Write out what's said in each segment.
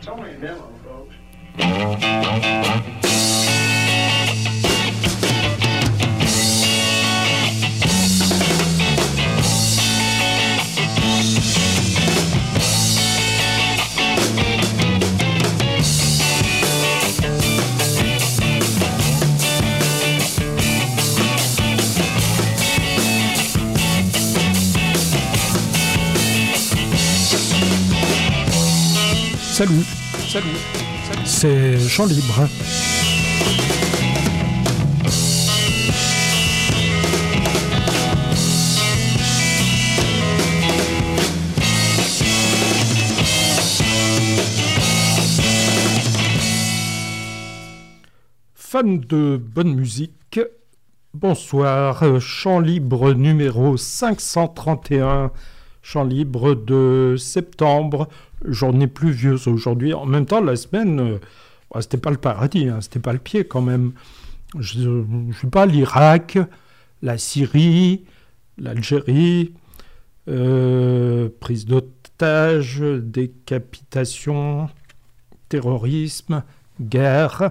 It's only a demo, folks. Salut, c'est Chant Libre. Fan de bonne musique, bonsoir, Chant Libre numéro 531, Chant Libre de septembre, journée pluvieuse aujourd'hui. En même temps, la semaine, c'était pas le paradis, c'était pas le pied quand même. Je sais pas, l'Irak, la Syrie, l'Algérie, prise d'otages, décapitation, terrorisme, guerre,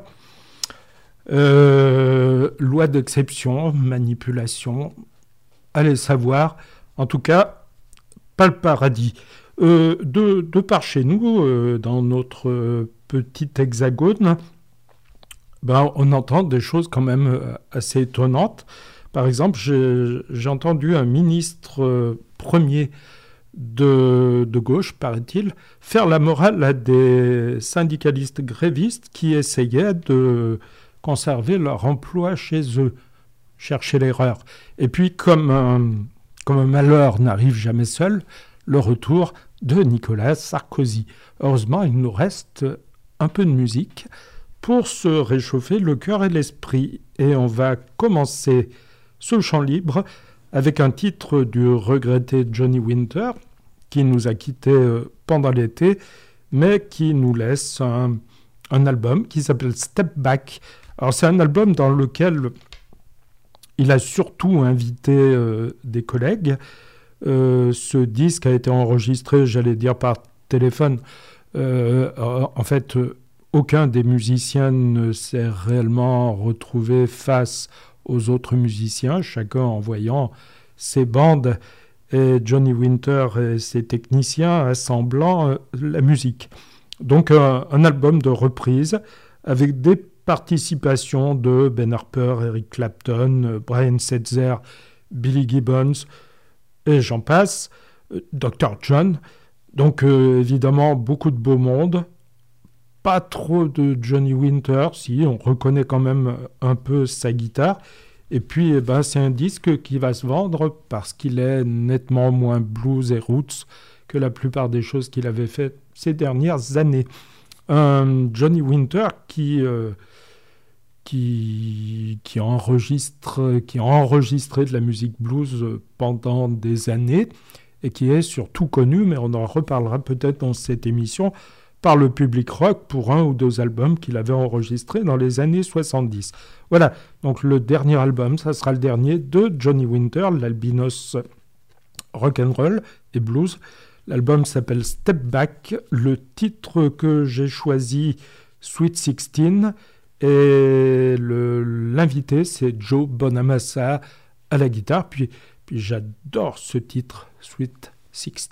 loi d'exception, manipulation, allez savoir. En tout cas, pas le paradis. De par chez nous, dans notre petit hexagone, on entend des choses quand même assez étonnantes. Par exemple, j'ai entendu un ministre premier de gauche, paraît-il, faire la morale à des syndicalistes grévistes qui essayaient de conserver leur emploi chez eux, chercher l'erreur. Et puis, comme un malheur n'arrive jamais seul, le retour de Nicolas Sarkozy. Heureusement, il nous reste un peu de musique pour se réchauffer le cœur et l'esprit. Et on va commencer ce chant libre avec un titre du regretté Johnny Winter, qui nous a quittés pendant l'été, mais qui nous laisse un album qui s'appelle Step Back. Alors c'est un album dans lequel il a surtout invité des collègues. Ce disque a été enregistré, j'allais dire, par téléphone. En fait, aucun des musiciens ne s'est réellement retrouvé face aux autres musiciens, chacun envoyant ses bandes et Johnny Winter et ses techniciens assemblant la musique. Donc un album de reprise avec des participations de Ben Harper, Eric Clapton, Brian Setzer, Billy Gibbons, et j'en passe, Dr. John. Donc évidemment, beaucoup de beau monde. Pas trop de Johnny Winter, si, on reconnaît quand même un peu sa guitare. Et puis, c'est un disque qui va se vendre parce qu'il est nettement moins blues et roots que la plupart des choses qu'il avait faites ces dernières années. Un Johnny Winter qui a enregistré de la musique blues pendant des années et qui est surtout connu, mais on en reparlera peut-être dans cette émission, par le public rock pour un ou deux albums qu'il avait enregistrés dans les années 70. Voilà, donc le dernier album, ça sera le dernier de Johnny Winter, l'albinos rock'n'roll et blues. L'album s'appelle Step Back, le titre que j'ai choisi, Sweet 16, et l'invité, c'est Joe Bonamassa à la guitare. Puis j'adore ce titre, Sweet 16.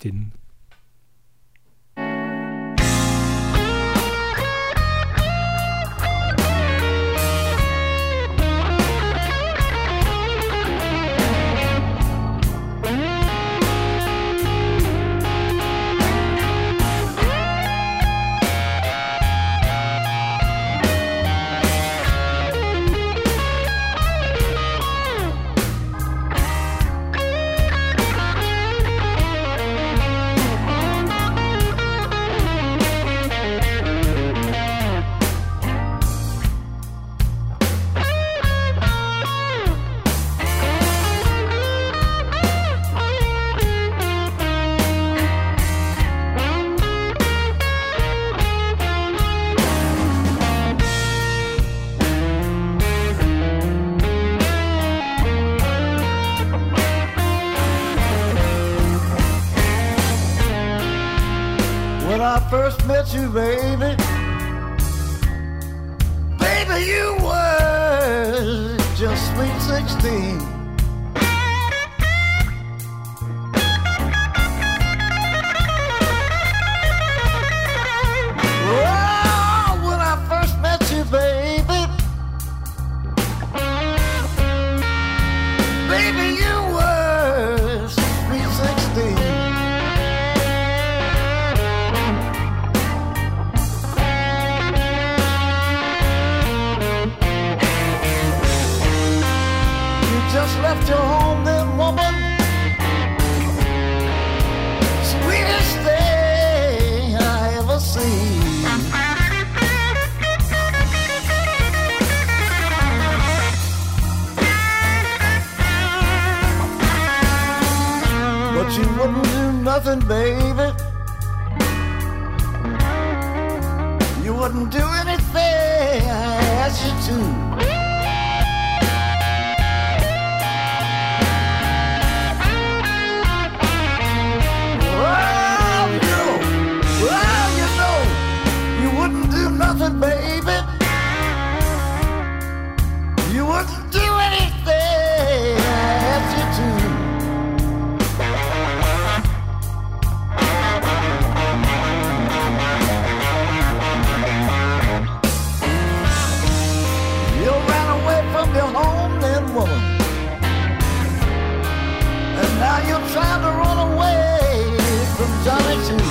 met you, baby, baby, you were just sweet 16. Oh, when I first met you, baby, baby, you were sweet 16. Just left your home then, woman. Sweetest thing I ever seen. But you wouldn't do nothing, baby. You wouldn't do anything I asked you to. Nothing, baby. You wouldn't do anything I asked you to. You ran away from your home, then, woman, and now you're trying to run away from Johnny too.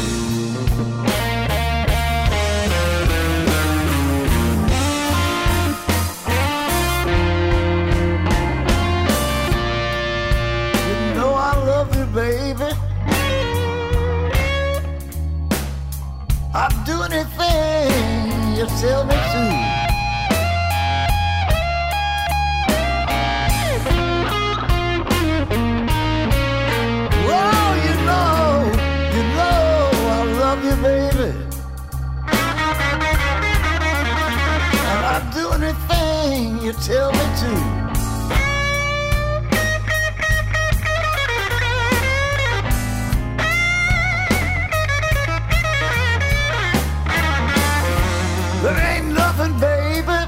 Baby, I'd do anything you tell me to. Oh, you know I love you, baby, and I'd do anything you tell me to. There ain't nothing, baby.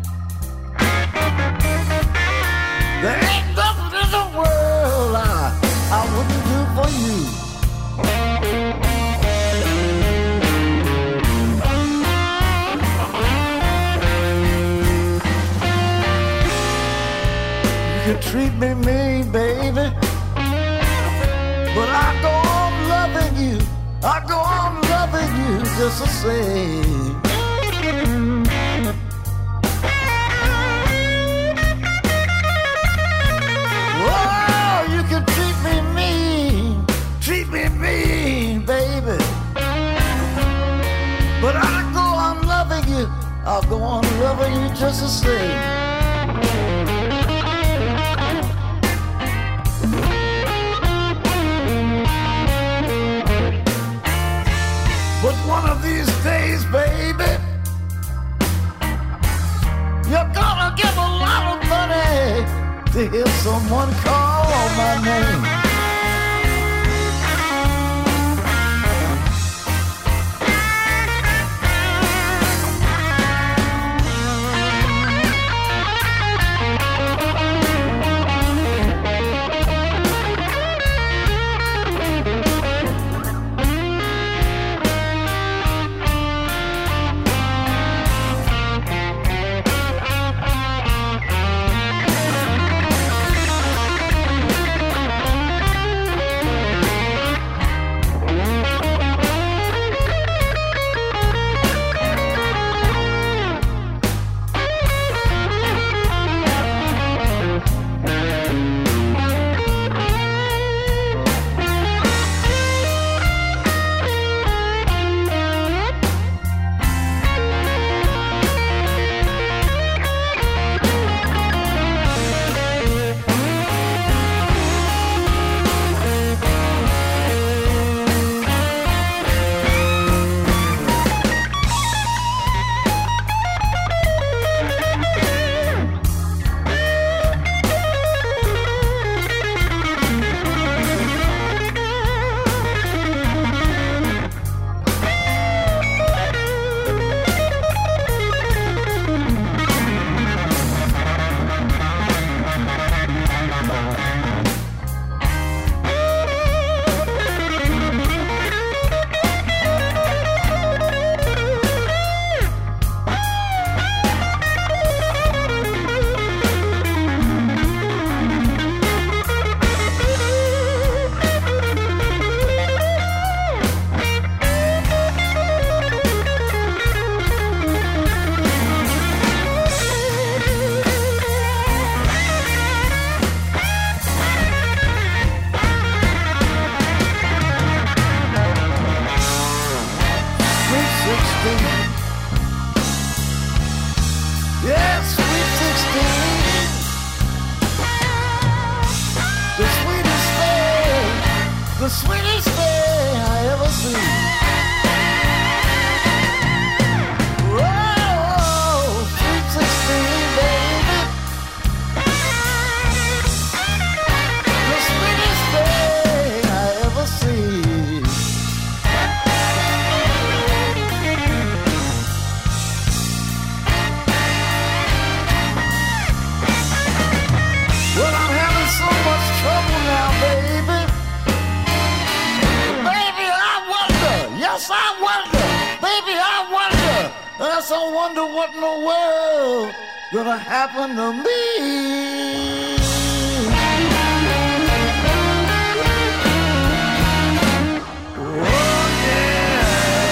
There ain't nothing in the world I wouldn't do for you. You can treat me mean, baby, but I go on loving you. I go on loving you just the same. Oh, you can treat me mean, baby, but I go on loving you. I'll go on loving you just the same. But one of these days, baby, you're gonna give a lot of money to hear someone call my name. sweetest thing I ever see. Oh, sweet 16, baby. The sweetest thing I ever see. Well, I'm having so much trouble now, baby. Baby, I wonder. Yes, I wonder. Baby, I wonder. Yes, I wonder what in the world gonna happen to me. Oh, yeah.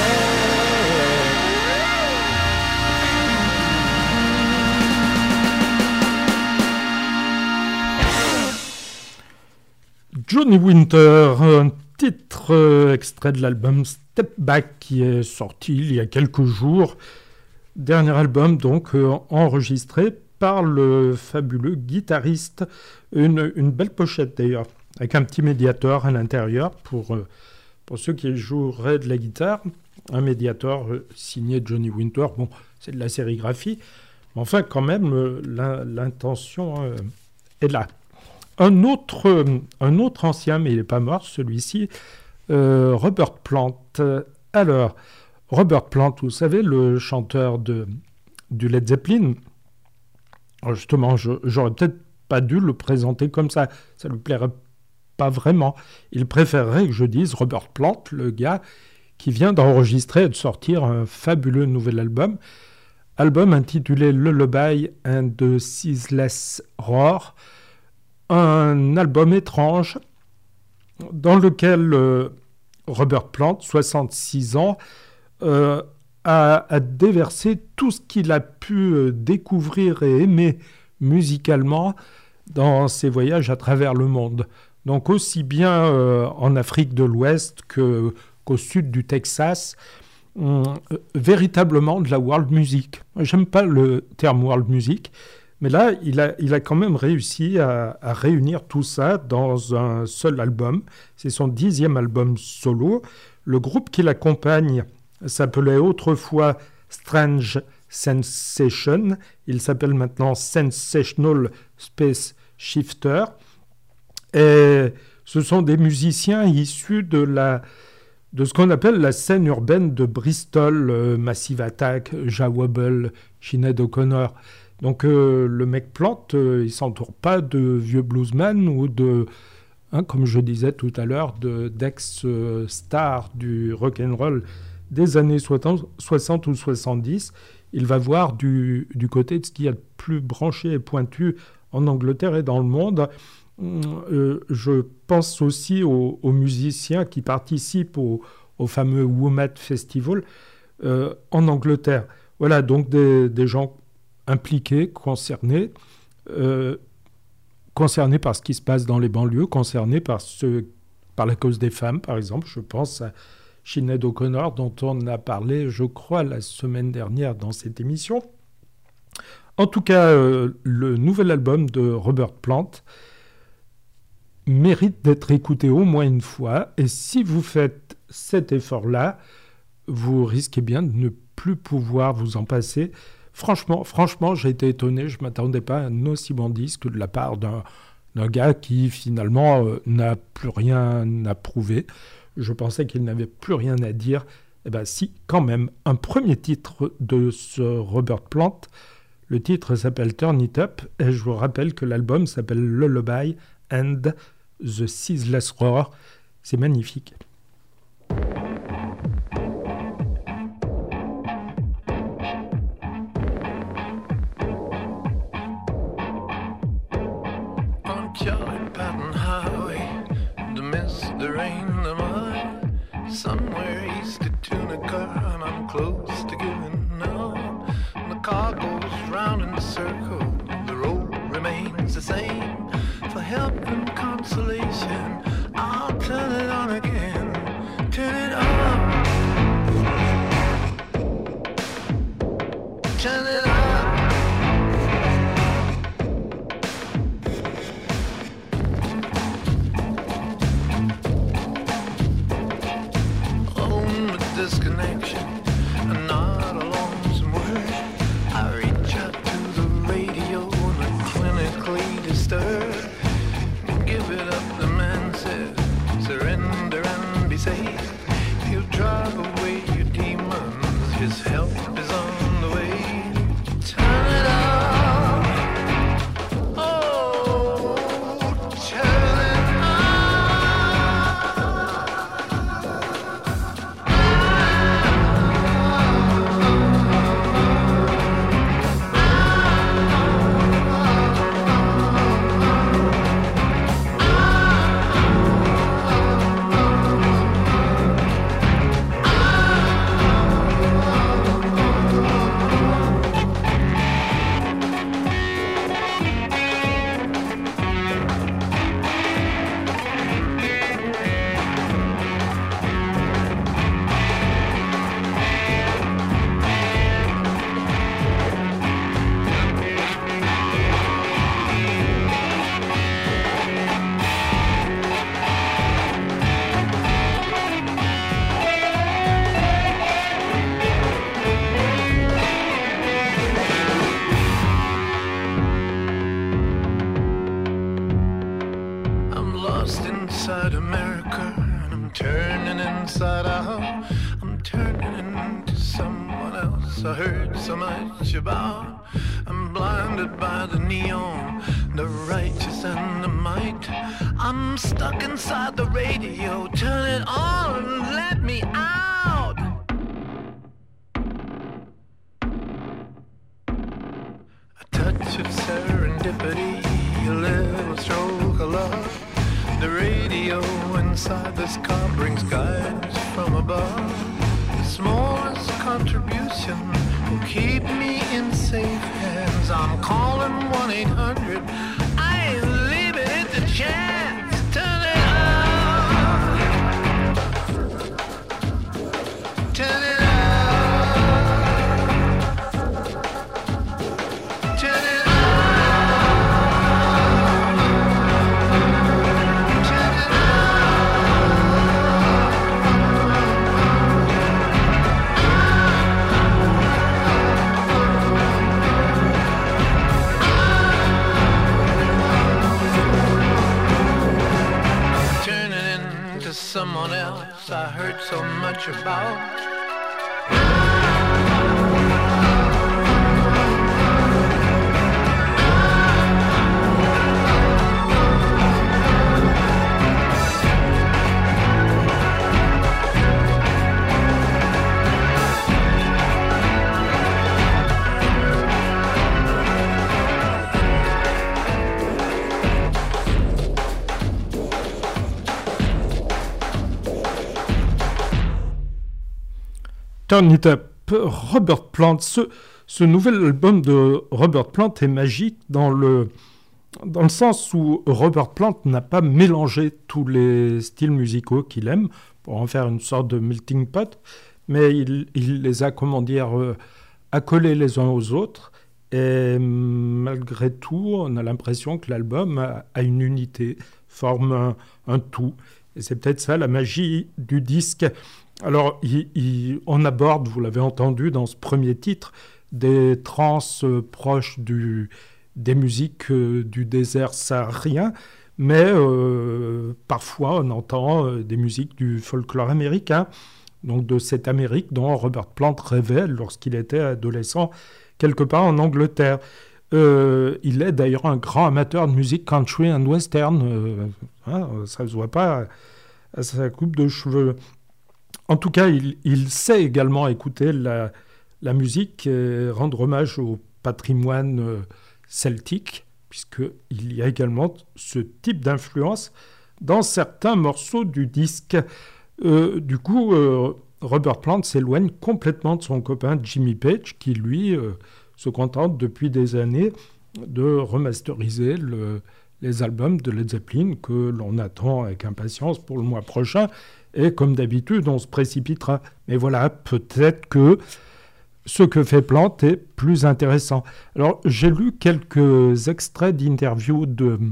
Johnny Winter, un titre extrait de l'album Step Back qui est sorti il y a quelques jours. Dernier album donc enregistré par le fabuleux guitariste. Une belle pochette d'ailleurs, avec un petit médiator à l'intérieur pour ceux qui joueraient de la guitare. Un médiator signé Johnny Winter. Bon, c'est de la sérigraphie, mais enfin quand même l'intention est là. Un autre ancien, mais il n'est pas mort, celui-ci, Robert Plant. Alors, Robert Plant, vous savez, le chanteur du Led Zeppelin. Alors justement, j'aurais peut-être pas dû le présenter comme ça. Ça lui plairait pas vraiment. Il préférerait que je dise Robert Plant, le gars qui vient d'enregistrer et de sortir un fabuleux nouvel album. Album intitulé Lullaby and the Ceaseless Roar. Un album étrange dans lequel Robert Plant, 66 ans, a déversé tout ce qu'il a pu découvrir et aimer musicalement dans ses voyages à travers le monde. Donc aussi bien en Afrique de l'Ouest qu'au sud du Texas, véritablement de la world music. J'aime pas le terme world music, mais là, il a quand même réussi à réunir tout ça dans un seul album. C'est son 10e album solo. Le groupe qui l'accompagne s'appelait autrefois Strange Sensation. Il s'appelle maintenant Sensational Space Shifter. Et ce sont des musiciens issus de ce qu'on appelle la scène urbaine de Bristol, Massive Attack, Jah Wobble, Sinéad O'Connor. Donc le mec Plant, il ne s'entoure pas de vieux bluesman ou de, comme je disais tout à l'heure, d'ex-stars du rock'n'roll des années 60 ou 70. Il va voir du côté de ce qu'il y a de plus branché et pointu en Angleterre et dans le monde. Je pense aussi aux musiciens qui participent au fameux WOMAD Festival en Angleterre. Voilà, donc des gens impliqués, concernés par ce qui se passe dans les banlieues, concernés par la cause des femmes, par exemple. Je pense à Sinéad O'Connor, dont on a parlé, je crois, la semaine dernière dans cette émission. En tout cas, le nouvel album de Robert Plant mérite d'être écouté au moins une fois. Et si vous faites cet effort-là, vous risquez bien de ne plus pouvoir vous en passer. Franchement, j'ai été étonné. Je ne m'attendais pas à un aussi bon disque de la part d'un gars qui, finalement, n'a plus rien à prouver. Je pensais qu'il n'avait plus rien à dire. Eh bien, si, quand même. Un premier titre de ce Robert Plant. Le titre s'appelle Turn It Up. Et je vous rappelle que l'album s'appelle Lullaby and the Ceaseless Roar. C'est magnifique. Somewhere east of Tunica, and I'm close to giving up. The car goes round in a circle, the road remains the same. For help and consolation, I'll turn it on again, turn it up, turn it up. disconnection and not a lonesome word. I reach out to the radio and I'm clinically disturbed. Give it up, the man said, surrender and be safe. He'll drive away your demons, his help is on the way. Turn it up, oh, turn it inside America and I'm turning inside out. I'm turning into someone else I heard so much about. I'm blinded by the neon, the righteous and the might. I'm stuck inside the radio. Turn it on and let me out. A touch of serendipity, a little stroke of love. The radio inside this car brings guidance from above. The smallest contribution will keep me in safe hands. I'm calling 1-800. I ain't leaving it to chance. Turn it up. Turn it up. Turn it up. Someone else I heard so much about. Turn It Up, Robert Plant. Ce nouvel album de Robert Plant est magique dans le sens où Robert Plant n'a pas mélangé tous les styles musicaux qu'il aime pour en faire une sorte de melting pot, mais il les a, comment dire, accolés les uns aux autres. Et malgré tout, on a l'impression que l'album a une unité, forme un tout. Et c'est peut-être ça la magie du disque. Alors, on aborde, vous l'avez entendu dans ce premier titre, des trans proches des musiques du désert saharien, mais parfois on entend des musiques du folklore américain, donc de cette Amérique dont Robert Plant rêvait lorsqu'il était adolescent, quelque part en Angleterre. Il est d'ailleurs un grand amateur de musique country and western, ça ne se voit pas à sa coupe de cheveux. En tout cas, il sait également écouter la musique et rendre hommage au patrimoine celtique, puisqu'il y a également ce type d'influence dans certains morceaux du disque. Du coup, Robert Plant s'éloigne complètement de son copain Jimmy Page, qui lui se contente depuis des années de remasteriser les albums de Led Zeppelin que l'on attend avec impatience pour le mois prochain. Et comme d'habitude, on se précipitera. Mais voilà, peut-être que ce que fait Plant est plus intéressant. Alors, j'ai lu quelques extraits d'interviews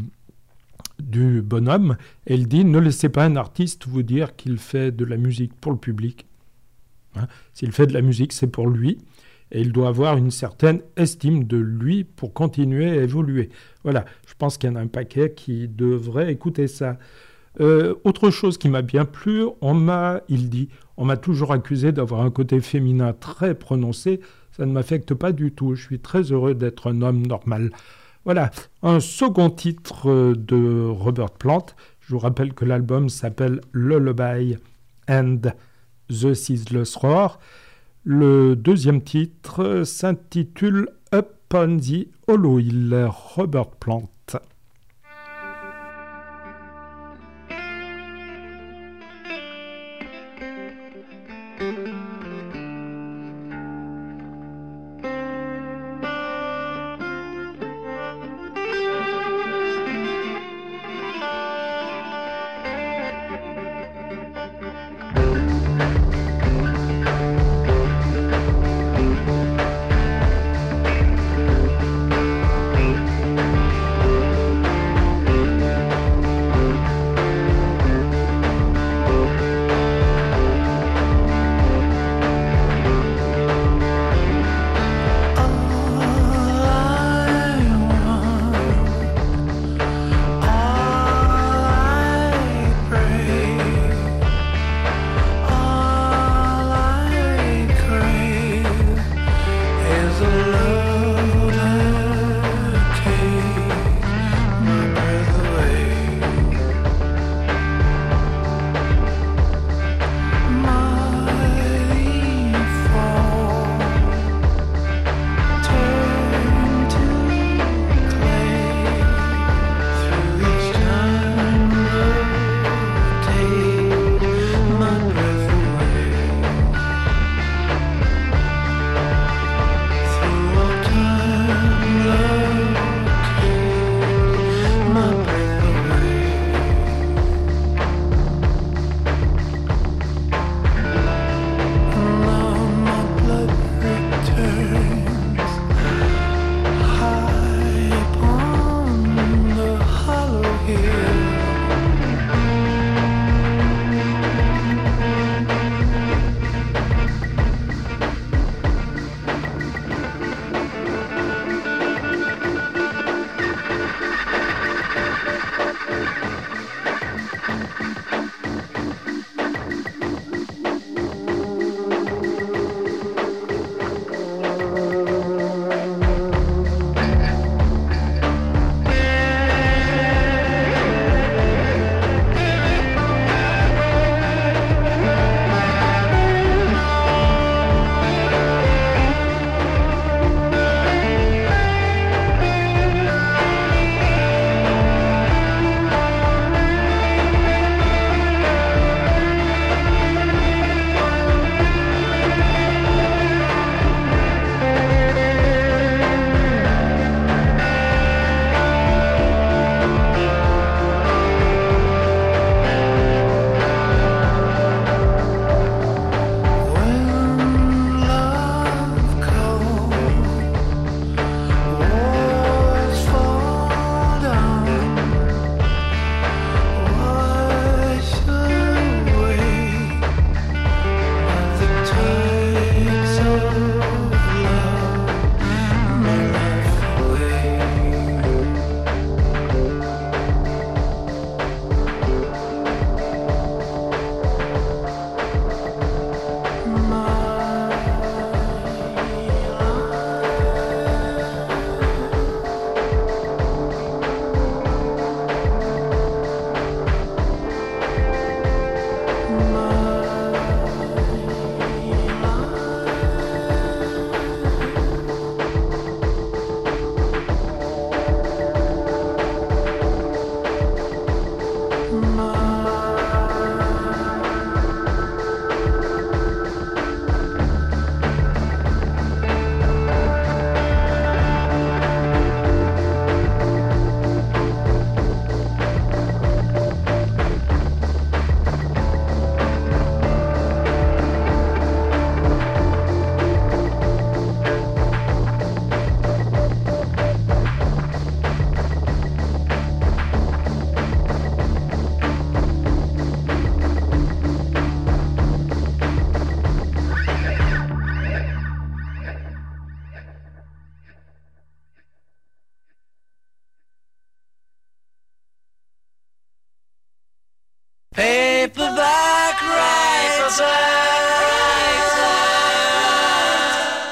du bonhomme. Et il dit « Ne laissez pas un artiste vous dire qu'il fait de la musique pour le public. » Hein. S'il fait de la musique, c'est pour lui. Et il doit avoir une certaine estime de lui pour continuer à évoluer. Voilà, je pense qu'il y en a un paquet qui devrait écouter ça. Autre chose qui m'a bien plu, on m'a toujours accusé d'avoir un côté féminin très prononcé. Ça ne m'affecte pas du tout. Je suis très heureux d'être un homme normal. Voilà, un second titre de Robert Plant. Je vous rappelle que l'album s'appelle Lullaby and the Ceaseless Roar. Le deuxième titre s'intitule Up on the Hollow Hill, Robert Plant.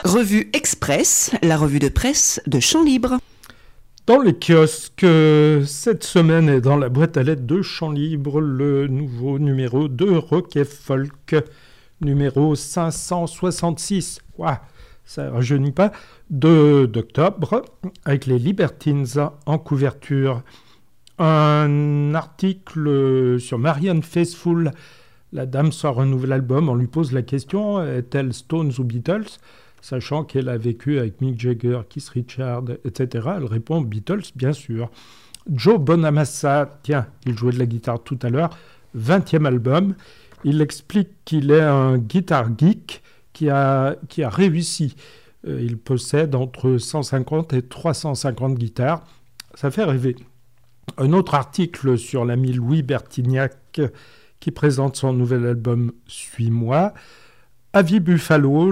Revue Express, la revue de presse de Chant Libre. Dans les kiosques, cette semaine est dans la boîte à lettres de Chant Libre, le nouveau numéro de Rock et Folk, numéro 566. Ouah, ça ne rajeunit pas, d'octobre, avec les Libertines en couverture. Un article sur Marianne Faithfull. La dame sort un nouvel album, on lui pose la question, est-elle Stones ou Beatles ? Sachant qu'elle a vécu avec Mick Jagger, Keith Richards, etc. Elle répond Beatles, bien sûr. Joe Bonamassa, tiens, il jouait de la guitare tout à l'heure, 20e album. Il explique qu'il est un guitar geek qui a réussi. Il possède entre 150 et 350 guitares. Ça fait rêver. Un autre article sur l'ami Louis Bertignac qui présente son nouvel album « Suis-moi ». Avi Buffalo,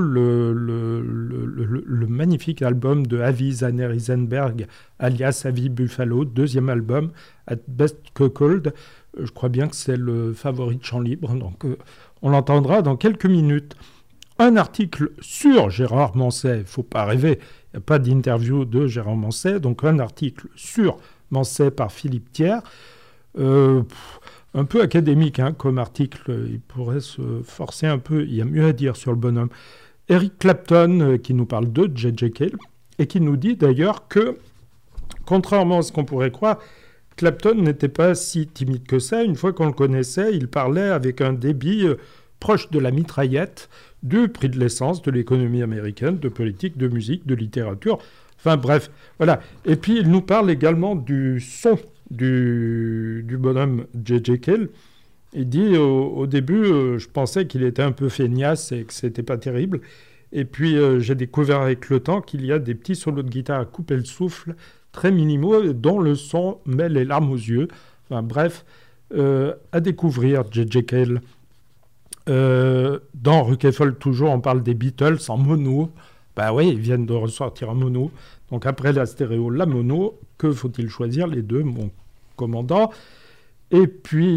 le magnifique album de Avi Zanner-Isenberg, alias Avi Buffalo, deuxième album, At Best Cuckold. Je crois bien que c'est le favori de Chant Libre, donc on l'entendra dans quelques minutes. Un article sur Gérard Manset, il ne faut pas rêver, il n'y a pas d'interview de Gérard Manset, donc un article sur Manset par Philippe Thiers. Un peu académique comme article, il pourrait se forcer un peu, il y a mieux à dire sur le bonhomme. Eric Clapton qui nous parle de J.J. Cale et qui nous dit d'ailleurs que, contrairement à ce qu'on pourrait croire, Clapton n'était pas si timide que ça. Une fois qu'on le connaissait, il parlait avec un débit proche de la mitraillette, du prix de l'essence, de l'économie américaine, de politique, de musique, de littérature. Enfin bref, voilà. Et puis il nous parle également du son du bonhomme J.J. Cale. Il dit au début, je pensais qu'il était un peu feignasse et que c'était pas terrible. Et puis j'ai découvert avec le temps qu'il y a des petits solos de guitare à couper le souffle, très minimaux, dont le son met les larmes aux yeux. Enfin bref, à découvrir J.J. Cale. Dans Rock et Folk toujours, on parle des Beatles en mono. Bah oui, ils viennent de ressortir en mono. Donc après la stéréo, la mono, que faut-il choisir ? Les deux, mon commandant. Et puis,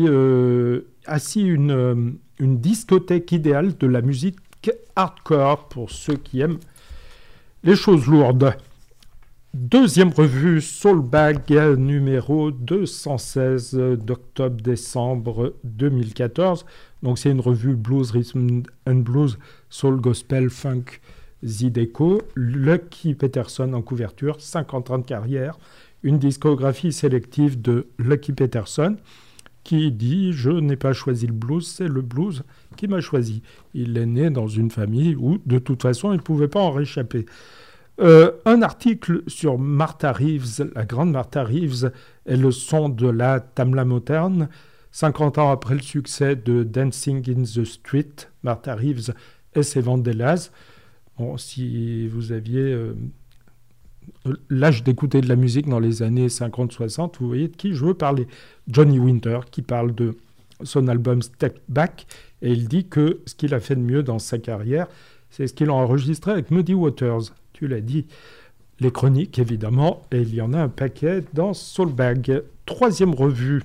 une discothèque idéale de la musique hardcore pour ceux qui aiment les choses lourdes. Deuxième revue, Soulbag, numéro 216 d'octobre-décembre 2014. Donc c'est une revue blues, rhythm and blues, soul, gospel, funk, Zydeco. Lucky Peterson en couverture, 50 ans de carrière. Une discographie sélective de Lucky Peterson qui dit « Je n'ai pas choisi le blues, c'est le blues qui m'a choisi ». Il est né dans une famille où, de toute façon, il ne pouvait pas en réchapper. Un article sur Martha Reeves, la grande Martha Reeves, est le son de la Tamla Motown. 50 ans après le succès de Dancing in the Street, Martha Reeves et ses Vandellas. Bon, si vous aviez l'âge d'écouter de la musique dans les années 50-60, vous voyez de qui je veux parler. Johnny Winter, qui parle de son album Step Back, et il dit que ce qu'il a fait de mieux dans sa carrière, c'est ce qu'il a enregistré avec Muddy Waters. Tu l'as dit. Les chroniques, évidemment, et il y en a un paquet dans Soulbag. Troisième revue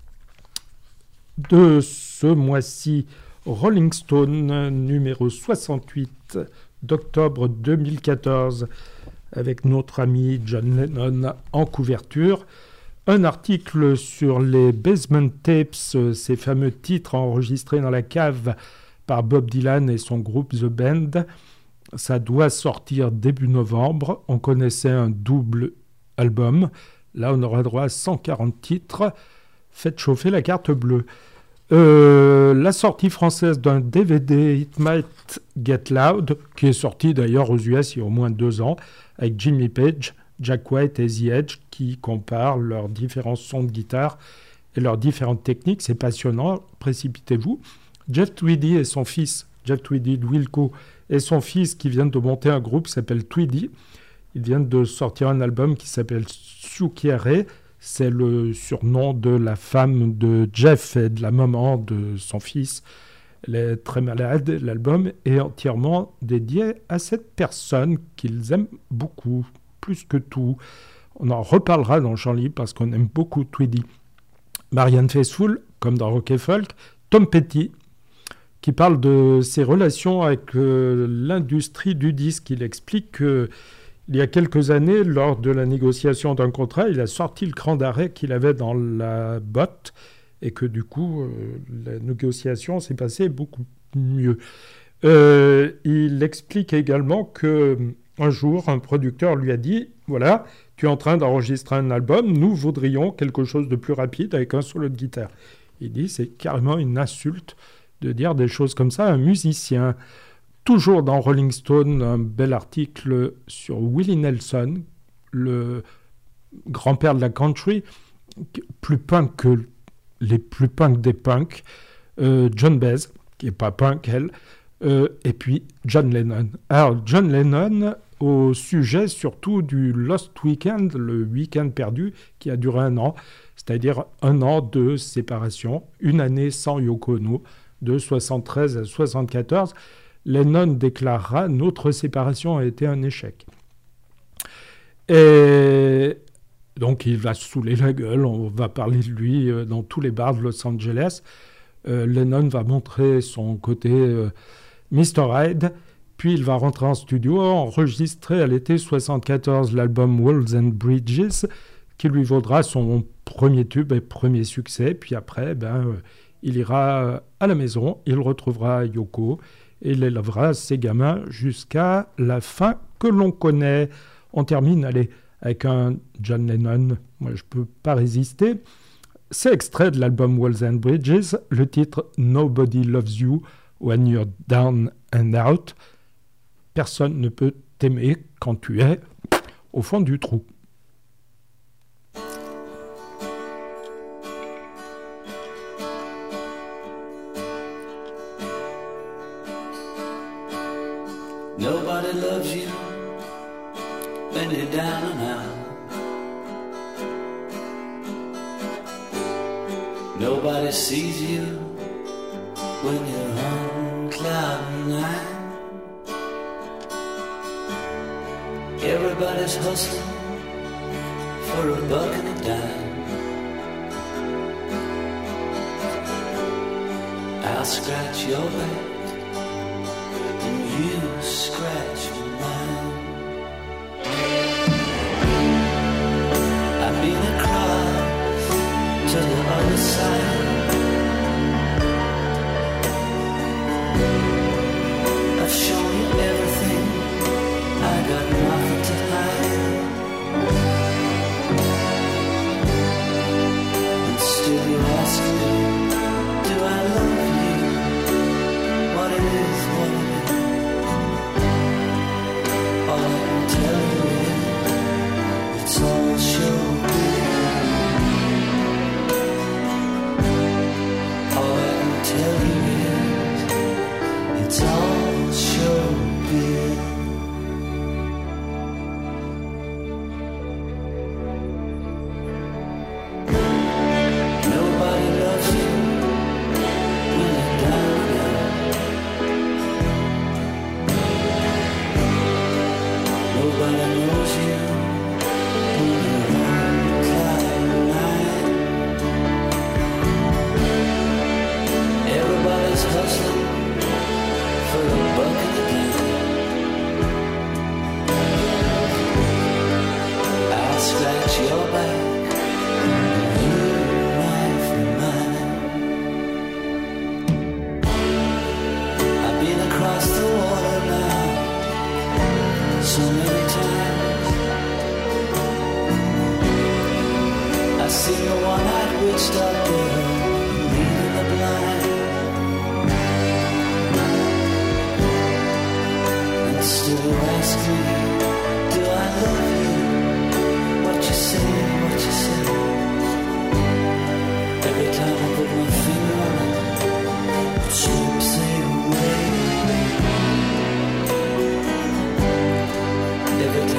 de ce mois-ci, Rolling Stone, numéro 68 d'octobre 2014, avec notre ami John Lennon en couverture. Un article sur les Basement Tapes, ces fameux titres enregistrés dans la cave par Bob Dylan et son groupe The Band. Ça doit sortir début novembre. On connaissait un double album. Là, on aura droit à 140 titres. Faites chauffer la carte bleue. La sortie française d'un DVD, It Might Get Loud, qui est sorti d'ailleurs aux US il y a au moins 2 ans, avec Jimmy Page, Jack White et The Edge, qui comparent leurs différents sons de guitare et leurs différentes techniques. C'est passionnant, précipitez-vous. Jeff Tweedy et son fils, Jeff Tweedy de Wilco, et son fils qui viennent de monter un groupe qui s'appelle Tweedy. Ils viennent de sortir un album qui s'appelle Sukiare. C'est le surnom de la femme de Jeff et de la maman de son fils. Elle est très malade. L'album est entièrement dédié à cette personne qu'ils aiment beaucoup, plus que tout. On en reparlera dans Chant Libre parce qu'on aime beaucoup Tweedy. Marianne Faithfull, comme dans Rock et Folk. Tom Petty, qui parle de ses relations avec l'industrie du disque. Il explique qu'il y a quelques années, lors de la négociation d'un contrat, il a sorti le cran d'arrêt qu'il avait dans la botte et que du coup, la négociation s'est passée beaucoup mieux. Il explique également qu'un jour, un producteur lui a dit « Voilà, tu es en train d'enregistrer un album, nous voudrions quelque chose de plus rapide avec un solo de guitare. » Il dit « C'est carrément une insulte de dire des choses comme ça à un musicien. » Toujours dans Rolling Stone, un bel article sur Willie Nelson, le grand-père de la country, plus punk que les plus punk des punks, John Baez, qui n'est pas punk, elle, et puis John Lennon. Alors, John Lennon, au sujet surtout du Lost Weekend, le week-end perdu, qui a duré 1 an, c'est-à-dire 1 an de séparation, 1 année sans Yoko Ono, de 73 à 74, Lennon déclarera « Notre séparation a été un échec ». Et donc il va se saouler la gueule, on va parler de lui dans tous les bars de Los Angeles. Lennon va montrer son côté Mr. Hyde, puis il va rentrer en studio, enregistrer à l'été 74 l'album Walls and Bridges, qui lui vaudra son premier tube et premier succès. Puis après, il ira à la maison, il retrouvera Yoko et il élèvera ses gamins jusqu'à la fin que l'on connaît. On termine, avec un John Lennon. Moi, je ne peux pas résister. C'est extrait de l'album Walls and Bridges, le titre « Nobody Loves You When You're Down and Out ». Personne ne peut t'aimer quand tu es au fond du trou. Nobody loves you when you're down and out. Nobody sees you when you're on cloud nine. Everybody's hustling for a buck and a dime. I'll scratch your back and you scratch mine. I've been across to the other side. I've shown you everything, I got nothing to hide. And still you ask me, do I love you? What it is, what it is. All I can tell you is, it's all showbiz. All I can tell you is, it's all showbiz. Nobody loves you when you're down and out. Nobody knows you when you're on cloud nine. Everybody's hustling for a buck and a dime. I'll scratch your back, you knife mine. I've been across the water now so many times. I see the one-eyed witch doctor leading the blind. And still you ask me, do I love you? What you say, what you say. Every time I put my finger on it, it slips away. Every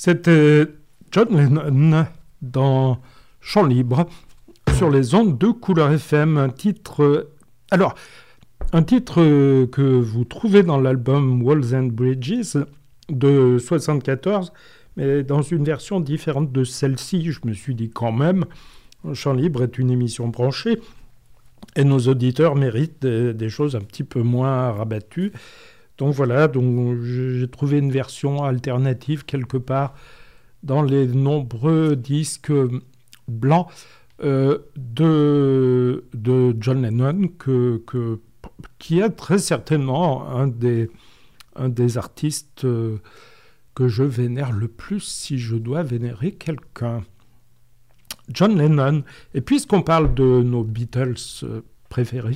C'était John Lennon dans Chant Libre sur les ondes de Couleur FM. Un titre que vous trouvez dans l'album Walls and Bridges de 1974, mais dans une version différente de celle-ci. Je me suis dit quand même, Chant Libre est une émission branchée et nos auditeurs méritent des choses un petit peu moins rabattues. Donc voilà, j'ai trouvé une version alternative quelque part dans les nombreux disques blancs de John Lennon, qui est très certainement un des artistes que je vénère le plus si je dois vénérer quelqu'un. John Lennon. Et puisqu'on parle de nos Beatles préférés,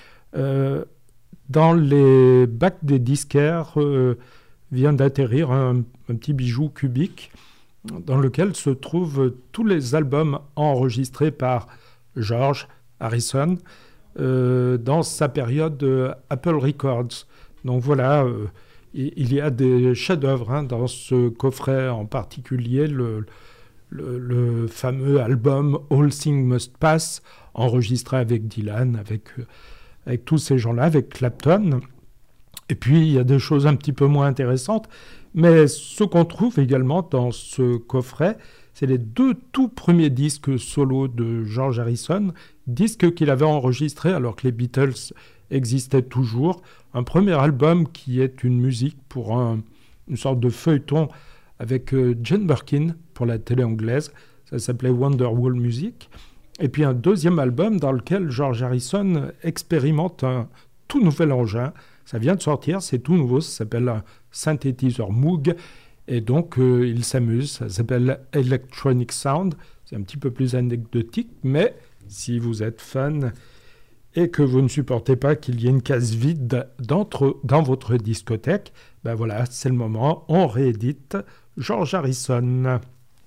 dans les bacs des disquaires vient d'atterrir un petit bijou cubique dans lequel se trouvent tous les albums enregistrés par George Harrison dans sa période Apple Records. Donc voilà, il y a des chefs-d'œuvre dans ce coffret, en particulier le fameux album All Things Must Pass, enregistré avec Dylan, avec tous ces gens-là, avec Clapton. Et puis, il y a des choses un petit peu moins intéressantes, mais ce qu'on trouve également dans ce coffret, c'est les 2 tout premiers disques solo de George Harrison, disques qu'il avait enregistrés alors que les Beatles existaient toujours. Un premier album qui est une musique pour une sorte de feuilleton avec Jane Birkin pour la télé anglaise. Ça s'appelait Wonderwall Music. Et puis un deuxième album dans lequel George Harrison expérimente un tout nouvel engin. Ça vient de sortir, c'est tout nouveau, ça s'appelle un synthétiseur Moog. Et donc il s'amuse, ça s'appelle Electronic Sound. C'est un petit peu plus anecdotique, mais si vous êtes fan et que vous ne supportez pas qu'il y ait une case vide dans votre discothèque, ben voilà, c'est le moment, on réédite George Harrison.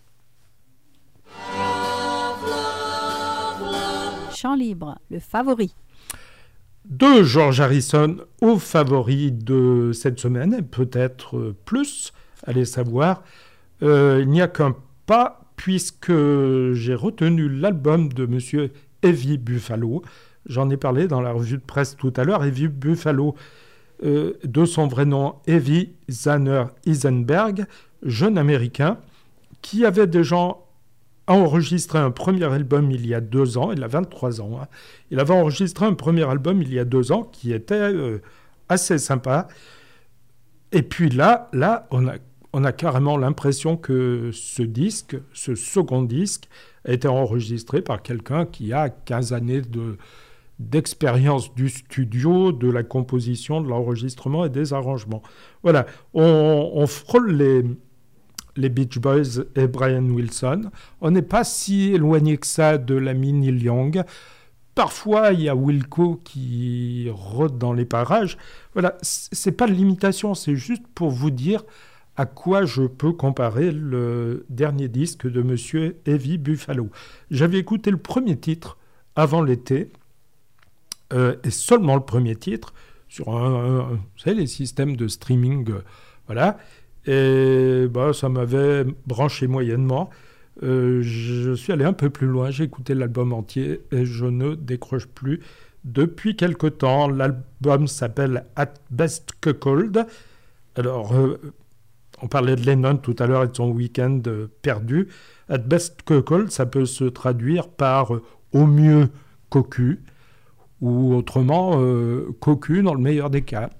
Chant libre, le favori. De George Harrison au favori de cette semaine, et peut-être plus, allez savoir. Il n'y a qu'un pas, puisque j'ai retenu l'album de Monsieur Heavy Buffalo. J'en ai parlé dans la revue de presse tout à l'heure. Heavy Buffalo, de son vrai nom, Heavy Zanner Eisenberg, jeune Américain, qui avait déjà enregistré un premier album il y a 2 ans. Il a 23 ans. Il avait enregistré un premier album il y a 2 ans qui était assez sympa. Et puis là on a carrément l'impression que ce second disque, a été enregistré par quelqu'un qui a 15 années d'expérience du studio, de la composition, de l'enregistrement et des arrangements. Voilà, on frôle les Beach Boys et Brian Wilson. On n'est pas si éloigné que ça de l'ami Neil Young. Parfois, il y a Wilco qui rôde dans les parages. Voilà, c'est pas de l'imitation, c'est juste pour vous dire à quoi je peux comparer le dernier disque de Monsieur Heavy Buffalo. J'avais écouté le premier titre avant l'été, et seulement le premier titre, sur vous savez, les systèmes de streaming, voilà. Et ça m'avait branché moyennement. Je suis allé un peu plus loin, j'ai écouté l'album entier et je ne décroche plus depuis quelque temps. L'album s'appelle At Best Cuckold. Alors, on parlait de Lennon tout à l'heure et de son week-end perdu. At Best Cuckold, ça peut se traduire par au mieux cocu, ou autrement cocu dans le meilleur des cas.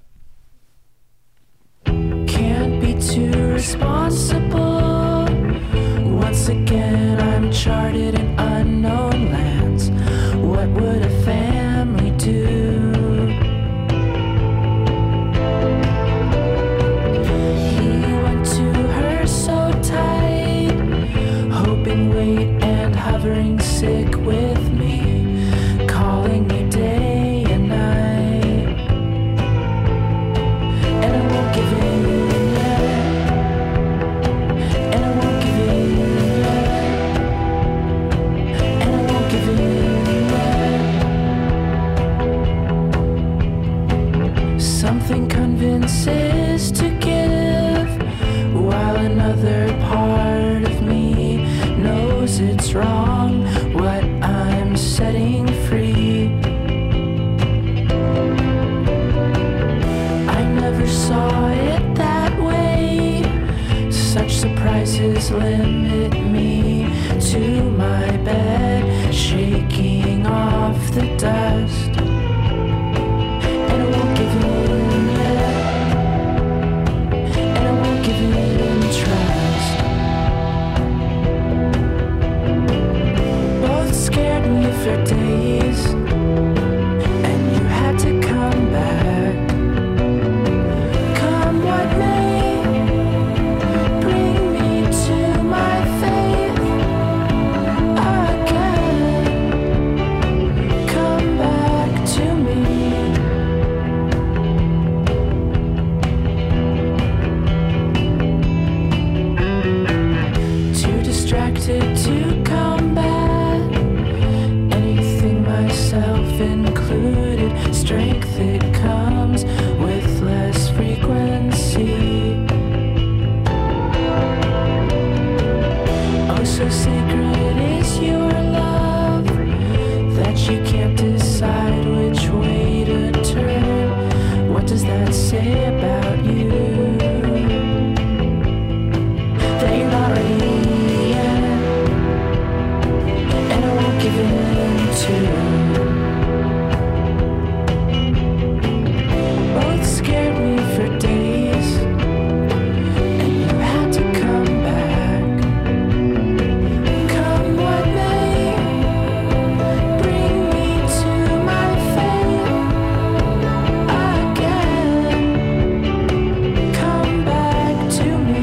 Can't be too responsible. Once again, I'm charted in unknown lands. What would a family do? He went to her so tight, hoping, wait, and hovering sick with me, calling me day and night. And I won't give in yet. And I won't give in yet. And I won't give in yet. limit me to my bed, shaking off the dust. And I won't give in yet, and I won't give in trust. Both scared me for days, and you had to come back. Come what may, bring me to my faith again. Come back to me. Too distracted to combat anything, myself included. Strength, it comes with less frequency. Oh, so sacred is your love that you can't decide which way to turn. What does that say about you? That you're not ready yet, and I won't give in to. Both scared me for days, and you had to come back. Come what may, bring me to my fate again. Come back to me.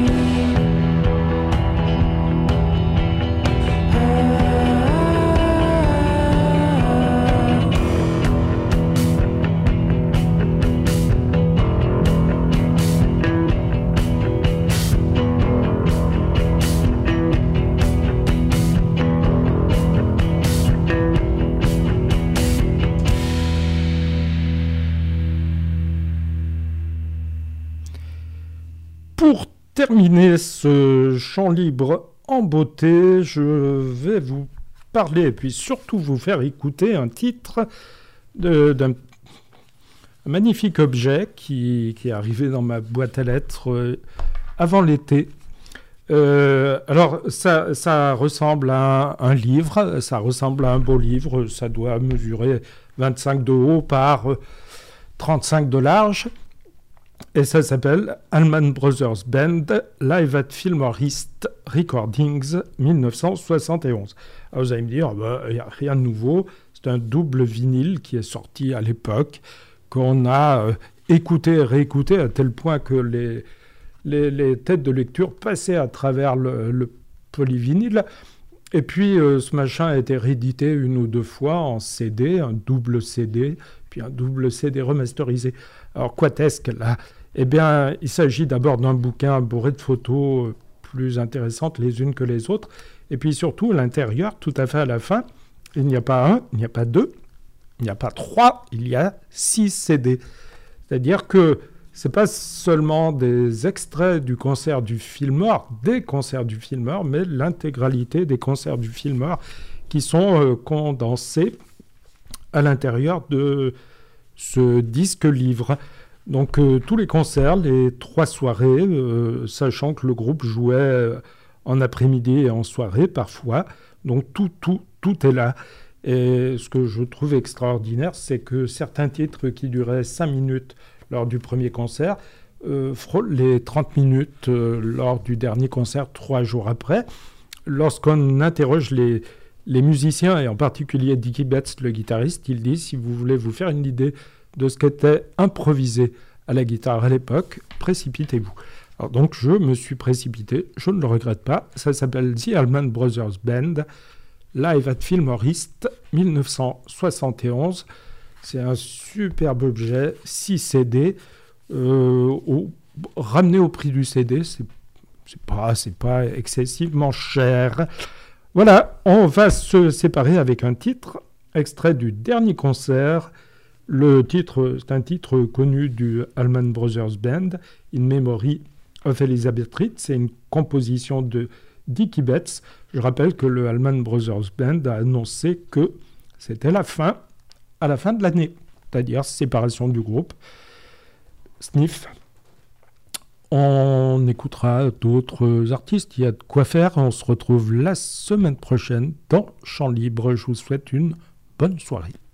Pour terminer ce chant libre en beauté, je vais vous parler et puis surtout vous faire écouter un titre d'un magnifique objet qui est arrivé dans ma boîte à lettres avant l'été. Alors ça ressemble à un livre, ça ressemble à un beau livre, ça doit mesurer 25 de haut par 35 de large. Et ça s'appelle Allman Brothers Band Live at Fillmore East Recordings 1971. Alors vous allez me dire, il n'y a rien de nouveau, c'est un double vinyle qui est sorti à l'époque, qu'on a écouté et réécouté à tel point que les têtes de lecture passaient à travers le polyvinyle. Et puis ce machin a été réédité une ou deux fois en CD, un double CD, puis un double CD remasterisé. Alors quoi est-ce que là ? Eh bien, il s'agit d'abord d'un bouquin bourré de photos plus intéressantes les unes que les autres. Et puis surtout, à l'intérieur, tout à fait à la fin, il n'y a pas un, il n'y a pas deux, il n'y a pas trois, il y a 6 CD. C'est-à-dire que ce n'est pas seulement des extraits du concert du Fillmore, des concerts du Fillmore, mais l'intégralité des concerts du Fillmore qui sont condensés à l'intérieur de ce disque-livre. Donc tous les concerts, les 3 soirées, sachant que le groupe jouait en après-midi et en soirée parfois. Donc tout est là. Et ce que je trouve extraordinaire, c'est que certains titres qui duraient 5 minutes lors du premier concert frôlent les 30 minutes lors du dernier concert 3 jours après. Lorsqu'on interroge les musiciens, et en particulier Dickie Betts, le guitariste, il dit, si vous voulez vous faire une idée de ce qu'était improvisé à la guitare à l'époque, précipitez-vous. Alors donc je me suis précipité, je ne le regrette pas, ça s'appelle The Allman Brothers Band, Live at Fillmore East, 1971. C'est un superbe objet, 6 CD, ramené au prix du CD, c'est pas excessivement cher. Voilà, on va se séparer avec un titre, extrait du dernier concert. Le titre, c'est un titre connu du Allman Brothers Band, In Memory of Elizabeth Reed. C'est une composition de Dickie Betts. Je rappelle que le Allman Brothers Band a annoncé que c'était à la fin de l'année, c'est-à-dire séparation du groupe. Sniff. On écoutera d'autres artistes, il y a de quoi faire. On se retrouve la semaine prochaine dans Chant Libre. Je vous souhaite une bonne soirée.